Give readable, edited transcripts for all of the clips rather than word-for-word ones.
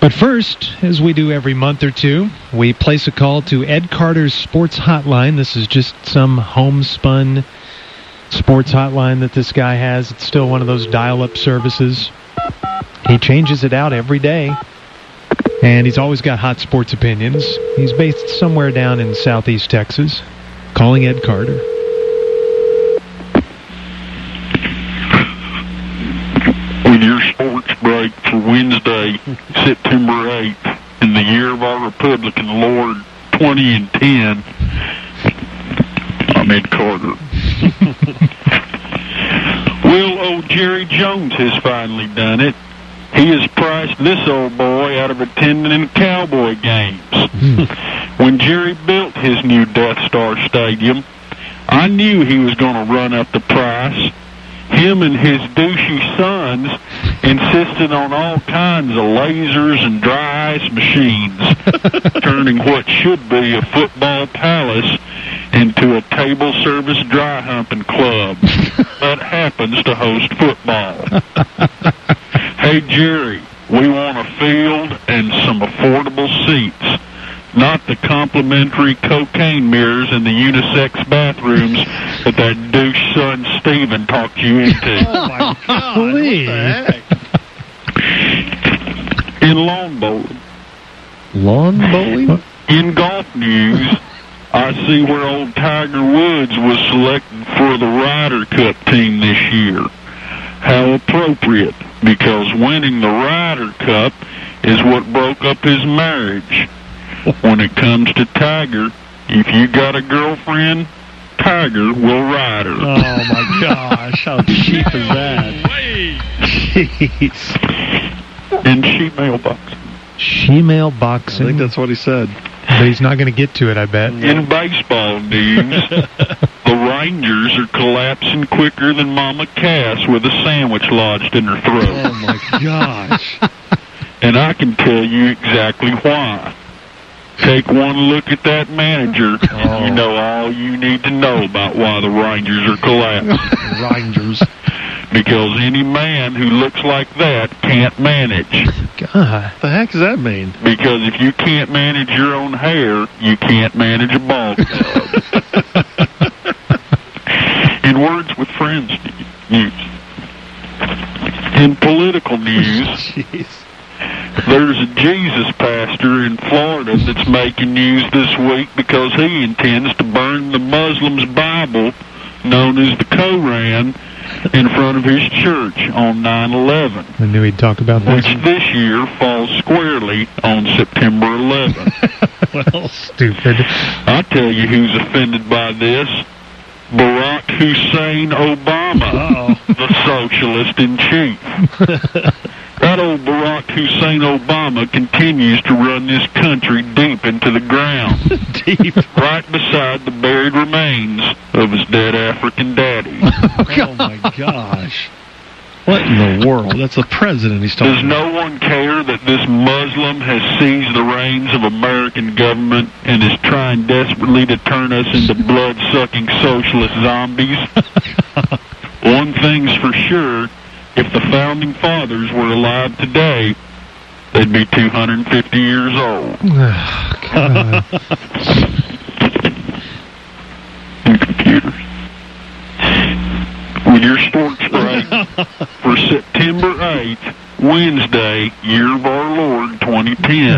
But first, as we do every month or two, we place a call to Ed Carter's Sports Hotline. This is just some homespun sports hotline that this guy has. It's still one of those dial-up services. He changes it out every day, and he's always got hot sports opinions. He's based somewhere down in southeast Texas. Calling Ed Carter. With your sports break for Wednesday, September 8th, in the year of our Republican Lord 2010, I'm Ed Carter. Well, old Jerry Jones has finally done it. He has priced this old boy out of attending Cowboy games. When Jerry built his new Death Star Stadium, I knew he was going to run up the price. Him and his douchey sons insisted on all kinds of lasers and dry ice machines, turning what should be a football palace into a table service dry humping club that happens to host football. Hey, Jerry, we want a field and some affordable seats, not the complimentary cocaine mirrors in the unisex bathrooms that douche son Steven talked you into. Oh, my God. What the heck? In lawn bowling. Lawn bowling? In golf news, I see where old Tiger Woods was selected for the Ryder Cup team this year. How appropriate, because winning the Ryder Cup is what broke up his marriage. When it comes to Tiger, if you got a girlfriend, Tiger will ride her. Oh, my gosh. How cheap is that? Jeez. In she-male boxing. She-male boxing. I think that's what he said. But he's not going to get to it, I bet. In baseball news, the Rangers are collapsing quicker than Mama Cass with a sandwich lodged in her throat. Oh, my gosh. And I can tell you exactly why. Take one look at that manager. Oh. You know all you need to know about why the Rangers are collapsing. Rangers. Because any man who looks like that can't manage. God. What the heck does that mean? Because if you can't manage your own hair, you can't manage a ball club. In Words with Friends news. In political news, Jeez. there's a Jesus pastor in Florida that's making news this week because he intends to burn the Muslims' Bible, known as the Koran, in front of his church on 9/11. I knew he'd talk about that. Which this year falls squarely on September 11th. Well, stupid. I tell you who's offended by this. Barack Hussein Obama, the socialist in chief. That old Barack Hussein Obama continues to run this country deep into the ground. Deep. Right beside the buried remains of his dead African daddy. Oh, my gosh. What in the world? That's the president he's talking Does about. no one care that this Muslim has seized the reins of American government and is trying desperately to turn us into blood-sucking socialist zombies? One thing's for sure, if the Founding Fathers were alive today, they'd be 250 years old. God. And computers. With your sports break for September 8th, Wednesday, year of our Lord 2010.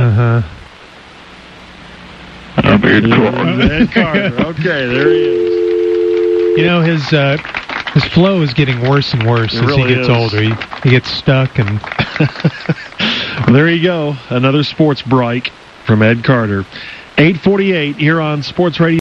I'm Ed Carter. Ed Carter. Okay, there he is. You know, his flow is getting worse and worse as really he gets is. older. He gets stuck. And Well, there you go. Another sports break from Ed Carter. 8:48 here on Sports Radio.